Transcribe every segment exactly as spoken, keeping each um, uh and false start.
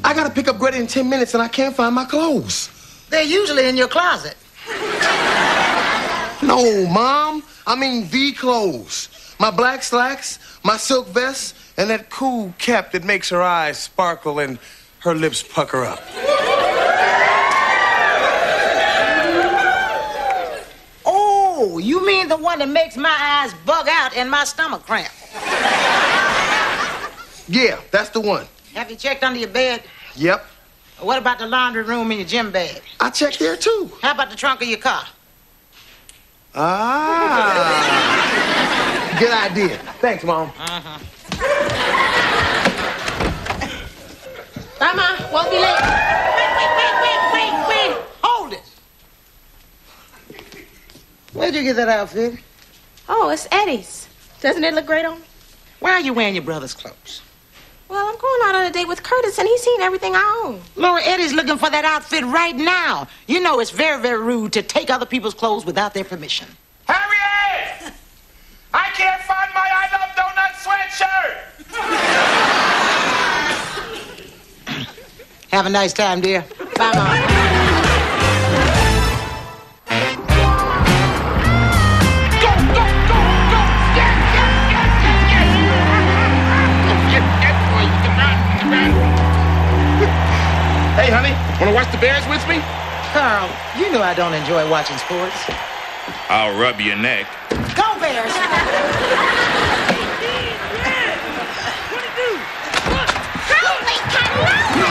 I gotta pick up Greta in ten minutes and I can't find my clothes. They're usually in your closet. No, Mom. I mean the clothes. My black slacks, my silk vest, and that cool cap that makes her eyes sparkle and her lips pucker up. Oh, you mean the one that makes my eyes bug out and my stomach cramp? Yeah, that's the one. Have you checked under your bed? Yep. What about the laundry room in your gym bag? I checked there, too. How about the trunk of your car? Ah. Good idea. Thanks, Mom. Uh-huh. Bye, Ma. Won't be late. Wait, wait, wait, wait, wait, wait. Hold it. Where'd you get that outfit? Oh, it's Eddie's. Doesn't it look great on me? Why are you wearing your brother's clothes? Well, I'm going out on a date with Curtis, and he's seen everything I own. Laura, Eddie's looking for that outfit right now. You know it's very, very rude to take other people's clothes without their permission. Harriet! I can't find my I Love Donut sweatshirt! Have a nice time, dear. Bye, Mom. Hey, honey, want to watch the Bears with me? Carl, you know I don't enjoy watching sports. I'll rub your neck. Go, Bears! Holy cannoli!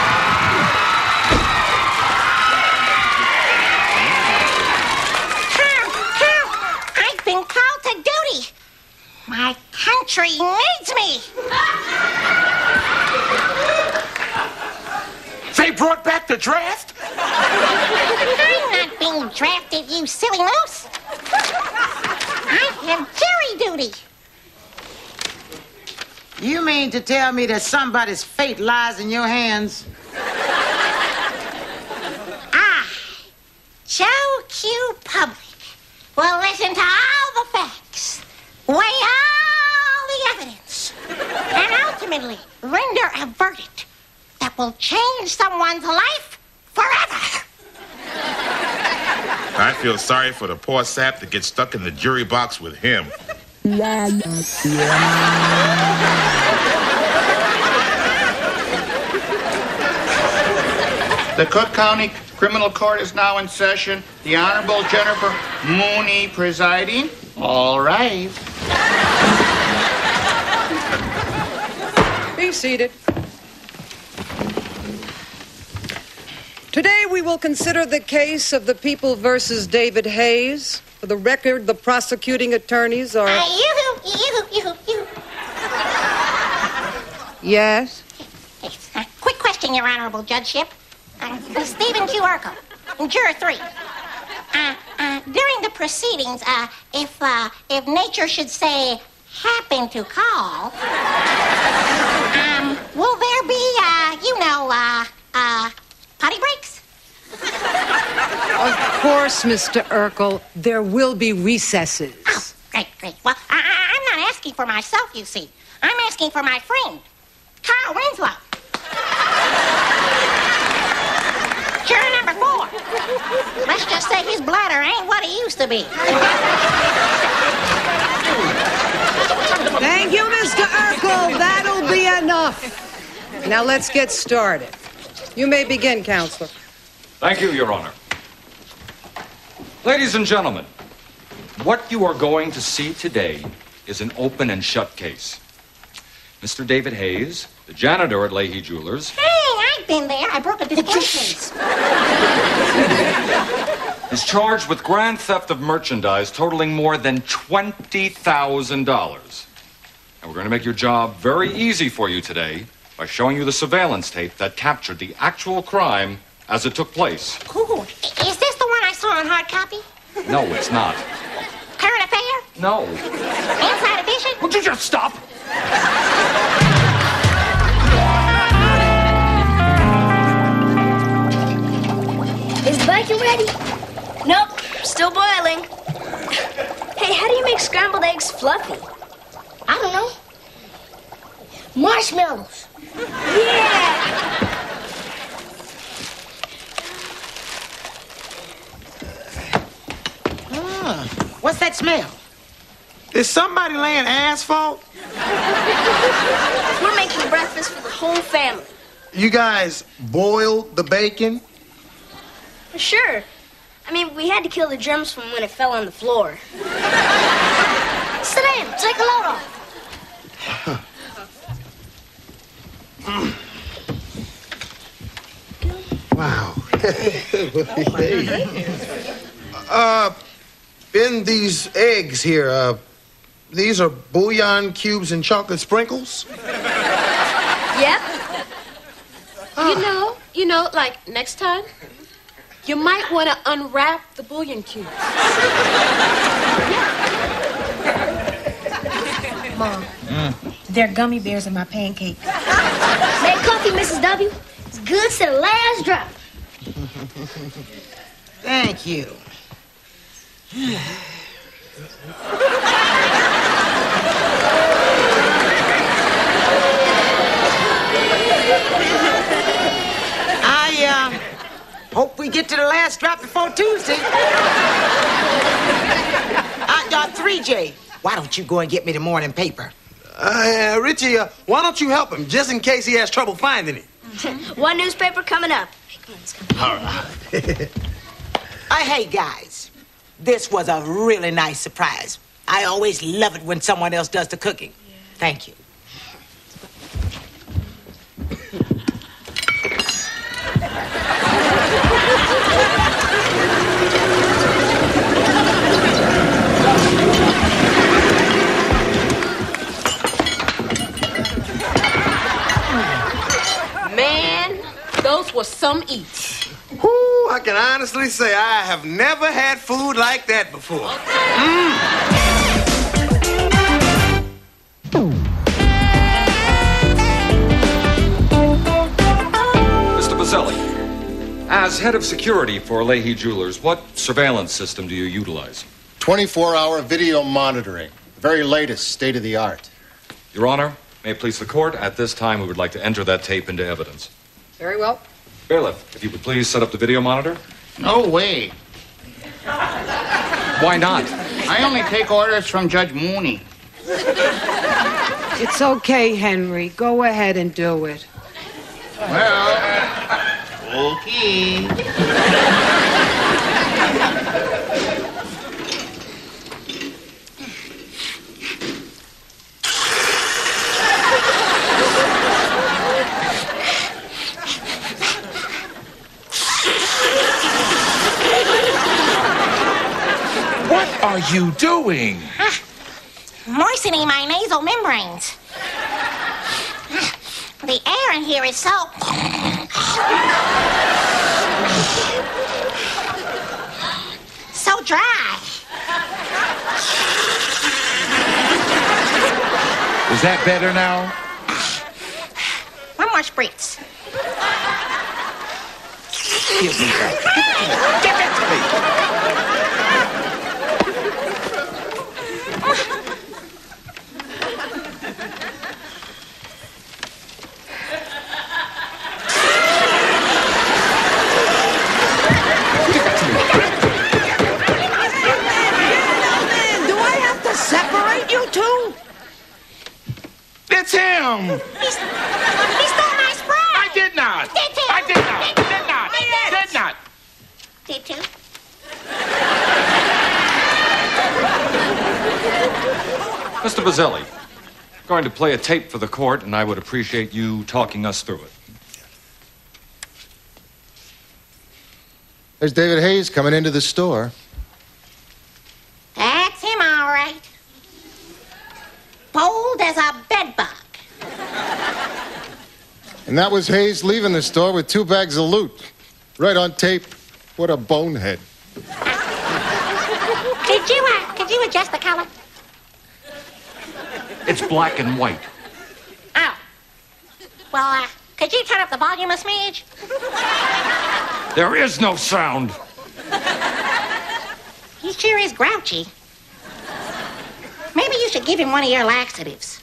Carl, Carl, I've been called to duty. My country needs me. They brought back the draft? I'm not being drafted, you silly moose. I have jury duty. You mean to tell me that somebody's fate lies in your hands? I, Joe Q. Public, will listen to all the facts, weigh all the evidence, and ultimately render a verdict that will change someone's life forever. I feel sorry for the poor sap that gets stuck in the jury box with him. The Cook County Criminal Court is now in session. The Honorable Jennifer Mooney presiding. All right. Be seated. Today we will consider the case of the People versus David Hayes. For the record, the prosecuting attorneys are... Uh, you, you, you, you. Yes? Yes. Uh, quick question, Your Honorable Judgeship. Uh, Stephen Q. Urkel, Juror three. Uh, uh, during the proceedings, uh, if, uh, if nature should say, happen to call, um, will there be, uh, you know, uh, uh, potty breaks? Of course, Mister Urkel, there will be recesses. Oh, great, great. Well, I, I, I'm not asking for myself, you see. I'm asking for my friend, Carl Winslow. Juror number four. Let's just say his bladder ain't what it used to be. Thank you, Mister Urkel. That'll be enough. Now let's get started. You may begin, Counselor. Thank you, Your Honor. Ladies and gentlemen, what you are going to see today is an open and shut case. Mister David Hayes, the janitor at Leahy Jewelers... Hey, I've been there. I broke a display case. is charged with grand theft of merchandise totaling more than twenty thousand dollars. And we're going to make your job very easy for you today by showing you the surveillance tape that captured the actual crime as it took place. Ooh, is this the one I saw on hard copy? No, it's not. Current affair? No. Inside edition? Would you just stop? Is the bacon ready? Nope, still boiling. Hey, how do you make scrambled eggs fluffy? I don't know. Marshmallows. Yeah! that smell? Is somebody laying asphalt? We're making breakfast for the whole family. You guys boiled the bacon? Sure. I mean, we had to kill the germs from when it fell on the floor. Sit down. Take a load off. Wow. uh, in these eggs here, uh, these are bouillon cubes and chocolate sprinkles? Yep. You know, you know, like next time, you might want to unwrap the bouillon cubes. Mom, mm. there are gummy bears in my pancake. That coffee, Missus W, is good to the last drop. Thank you. I, uh, hope we get to the last drop before Tuesday. uh, uh, three J, why don't you go and get me the morning paper? Uh, Richie, uh, why don't you help him, just in case he has trouble finding it? Mm-hmm. One newspaper coming up. All right. uh, hey, guys, this was a really nice surprise. I always love it when someone else does the cooking. Yeah. Thank you. Man, those were some eats. Whoo, I can honestly say I have never had food like that before. Mm. Mister Bazzelli, as head of security for Leahy Jewelers, what surveillance system do you utilize? twenty-four hour video monitoring. The very latest, state-of-the-art. Your Honor, may it please the court, at this time we would like to enter that tape into evidence. Very well. Bailiff, if you would please set up the video monitor. No way. Why not? I only take orders from Judge Mooney. It's okay, Henry. Go ahead and do it. Well, okay. What are you doing? Ah, moistening my nasal membranes. Ah, the air in here is so... so dry. Is that better now? One more spritz. Give me that. Give it to me. Separate you two? It's him. He's, he stole my spray. I did not. Did too. I did not. Did, Did not. Did not. Did too. Mister Bazzelli, I'm going to play a tape for the court, and I would appreciate you talking us through it. There's David Hayes coming into the store. That's him, all right. Bold as a bedbug. And that was Hayes leaving the store with two bags of loot. Right on tape. What a bonehead. Did you, uh, could you adjust the color? It's black and white. Oh. Well, uh, could you turn up the volume a smidge? There is no sound. He sure is grouchy. Maybe you should give him one of your laxatives.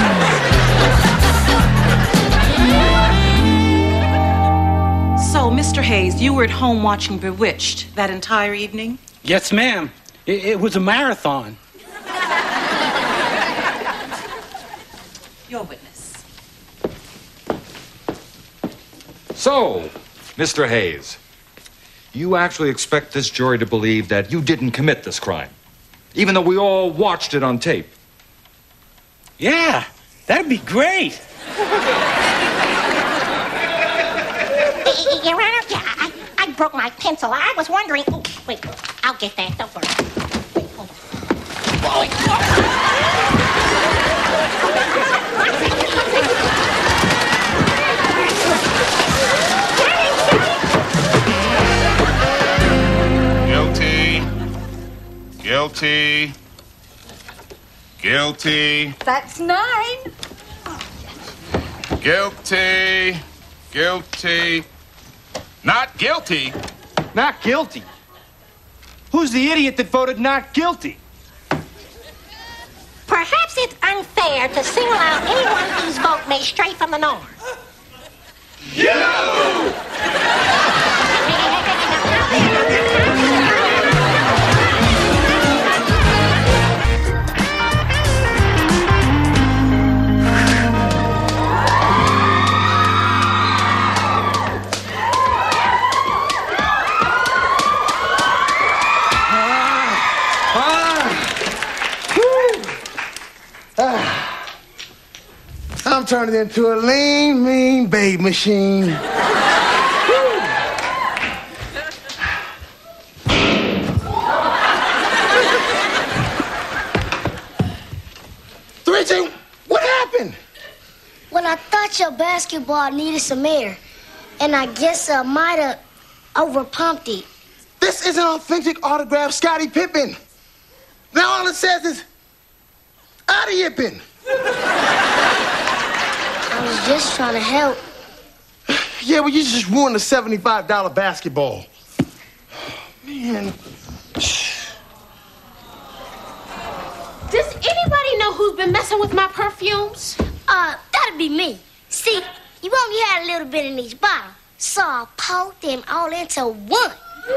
So, Mister Mister Hayes, you were at home watching Bewitched that entire evening? Yes, ma'am. It, it was a marathon. Your witness. So, Mister Hayes, you actually expect this jury to believe that you didn't commit this crime, even though we all watched it on tape? Yeah, that'd be great. Your Honor, yeah, I, I broke my pencil. I was wondering. Oh, wait, I'll get that. Don't worry. Wait, hold on. Guilty. Guilty. Guilty. That's nine. Guilty. Guilty. Not guilty. Not guilty? Who's the idiot that voted not guilty? Perhaps it's unfair to single out anyone whose vote may stray from the norm. You! I'm turning into a lean, mean babe machine. Three, two, what happened? Well, I thought your basketball needed some air, and I guess I might have overpumped it. This is an authentic autographed Scottie Pippen. Now all it says is, outta yippin'. I was just trying to help. Yeah, well, you just ruined a seventy-five dollar basketball. Man. Does anybody know who's been messing with my perfumes? Uh, that'd be me. See, you only had a little bit in each bottle, so I poured them all into one.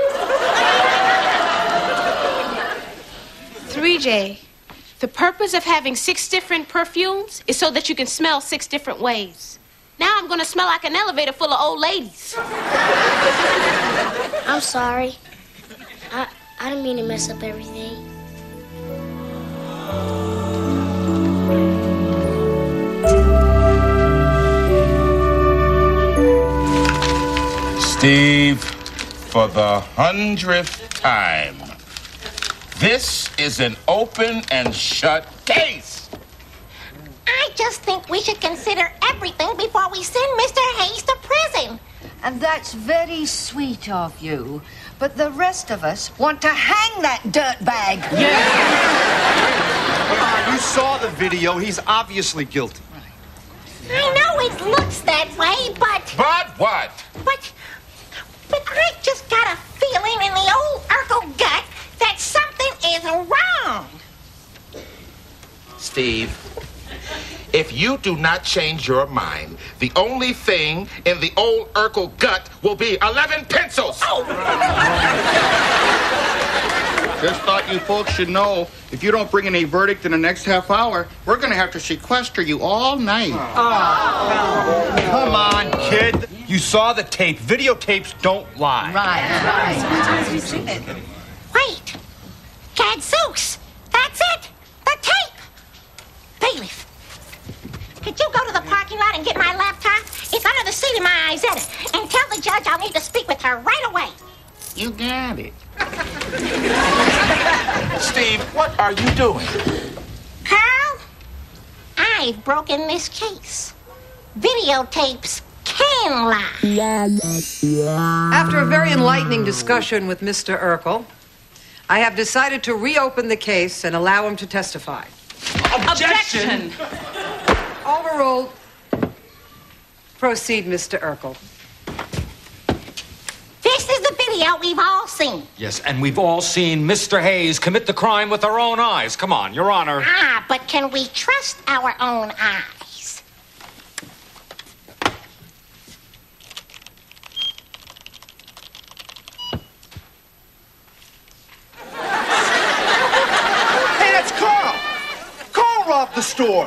three J, the purpose of having six different perfumes is so that you can smell six different ways. Now I'm gonna smell like an elevator full of old ladies. I'm sorry. I, I didn't mean to mess up everything. Steve, for the hundredth time, this is an open and shut case. I just think we should consider everything before we send Mister Hayes to prison. And that's very sweet of you. But the rest of us want to hang that dirtbag. Come on, you saw the video. He's obviously guilty. I know it looks that way, but... But what? But... But I just got a feeling in the old Urkel gut that something is wrong. Steve, if you do not change your mind, the only thing in the old Urkel gut will be eleven pencils. Oh. Just thought you folks should know, if you don't bring in a verdict in the next half hour, we're going to have to sequester you all night. Oh. Come on, kid. You saw the tape. Videotapes don't lie. Right, right. Wait. Gadzooks. That's it. The tape. Bailiff, could you go to the parking lot and get my laptop? It's under the seat in my Isetta. And tell the judge I'll need to speak with her right away. You got it. Steve, what are you doing? Carl, I've broken this case. Videotapes can lie. After a very enlightening discussion with Mister Urkel, I have decided to reopen the case and allow him to testify. Objection! Overruled. Proceed, Mister Urkel. This is the video we've all seen. Yes, and we've all seen Mister Hayes commit the crime with our own eyes. Come on, Your Honor. Ah, but can we trust our own eyes? store.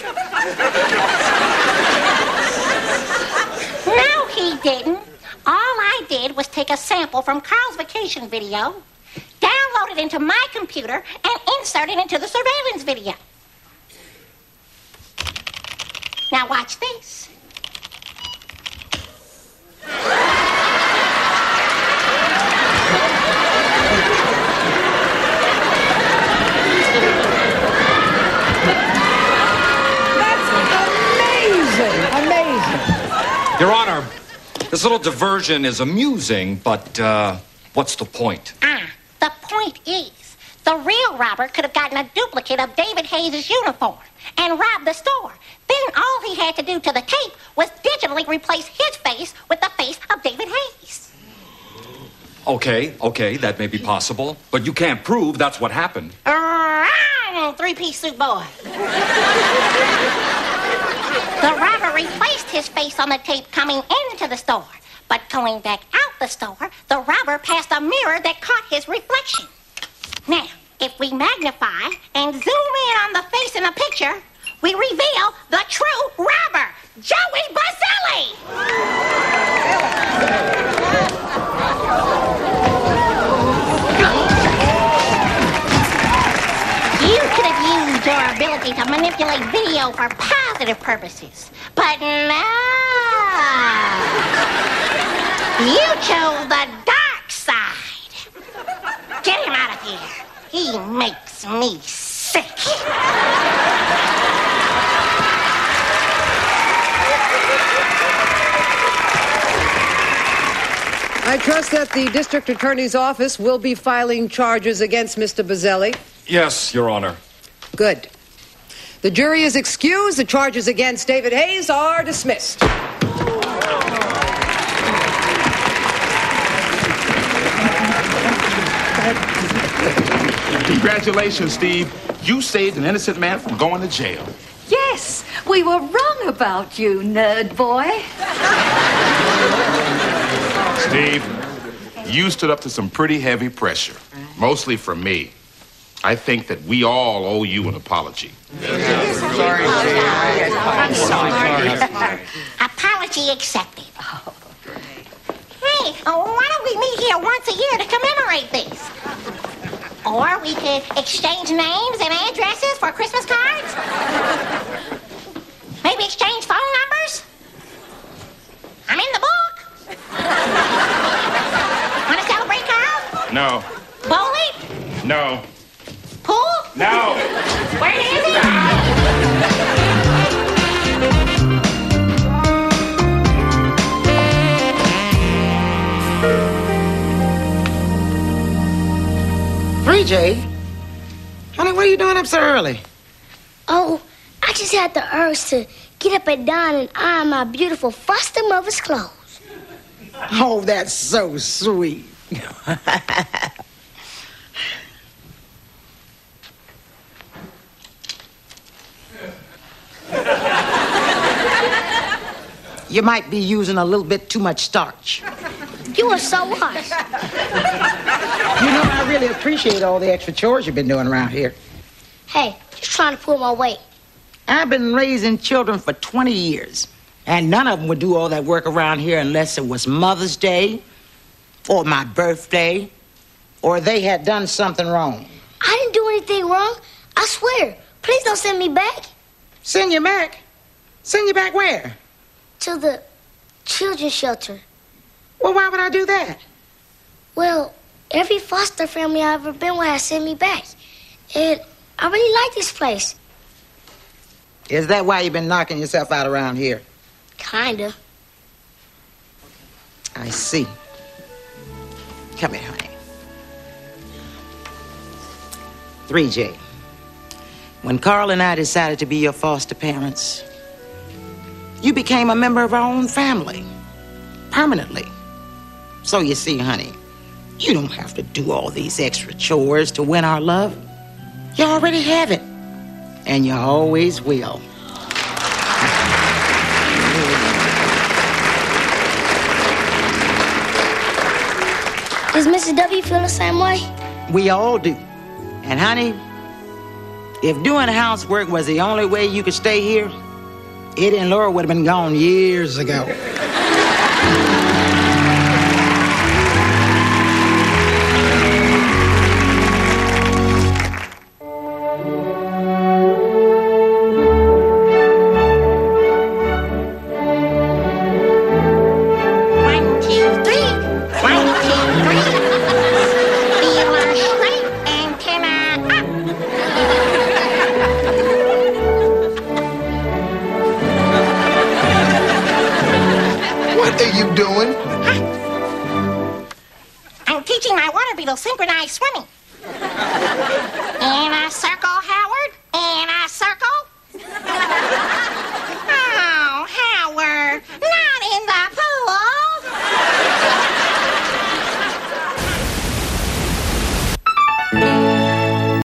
No, he didn't. All I did was take a sample from Carl's vacation video, download it into my computer, and insert it into the surveillance video. Now watch this. Your Honor, this little diversion is amusing, but uh, what's the point? Ah, the point is, the real robber could have gotten a duplicate of David Hayes' uniform and robbed the store. Then all he had to do to the tape was digitally replace his face with the face of David Hayes. Okay, okay, that may be possible, but you can't prove that's what happened. Wrong, three-piece suit boy. The robber replaced his face on the tape coming into the store. But going back out the store, the robber passed a mirror that caught his reflection. Now, if we magnify and zoom in on the face in the picture, we reveal the true robber, Joey Basile! You could have used your ability to manipulate video for positive purposes, but no. You chose the dark side. Get him out of here. He makes me sick. I trust that the district attorney's office will be filing charges against Mister Bazzelli. Yes, Your Honor. Good. The jury is excused. The charges against David Hayes are dismissed. Congratulations, Steve. You saved an innocent man from going to jail. Yes, we were wrong about you, nerd boy. Steve, you stood up to some pretty heavy pressure, mostly from me. I think that we all owe you an apology. Yes, sorry, I'm sorry. Apology accepted. Hey, uh, why don't we meet here once a year to commemorate this? Or we could exchange names and addresses for Christmas cards? Maybe exchange phone numbers? I'm in the book. Want to celebrate, Carl? No. Bowling? No. Pool? No. Where is it? three J? Honey, what are you doing up so early? Oh, I just had the urge to get up at dawn and iron my beautiful foster mother's clothes. Oh, that's so sweet. You might be using a little bit too much starch. You are so harsh. You know, I really appreciate all the extra chores you've been doing around here. Hey, just trying to pull my weight. I've been raising children for twenty years, and none of them would do all that work around here unless it was Mother's Day, or my birthday, or they had done something wrong. I didn't do anything wrong. I swear. Please don't send me back. Send you back? Send you back where? To the children's shelter. Well, why would I do that? Well, every foster family I've ever been with has sent me back. And I really like this place. Is that why you've been knocking yourself out around here? Kinda. I see. Come here, honey. three J. When Carl and I decided to be your foster parents, you became a member of our own family. Permanently. So you see, honey, you don't have to do all these extra chores to win our love. You already have it. And you always will. Does Missus W feel the same way? We all do. And honey, If doing housework was the only way you could stay here, Eddie and Laura would have been gone years ago. What are you doing? I'm teaching my water beetle synchronized swimming. In a circle, Howard. In a circle. Oh, Howard, not in the pool.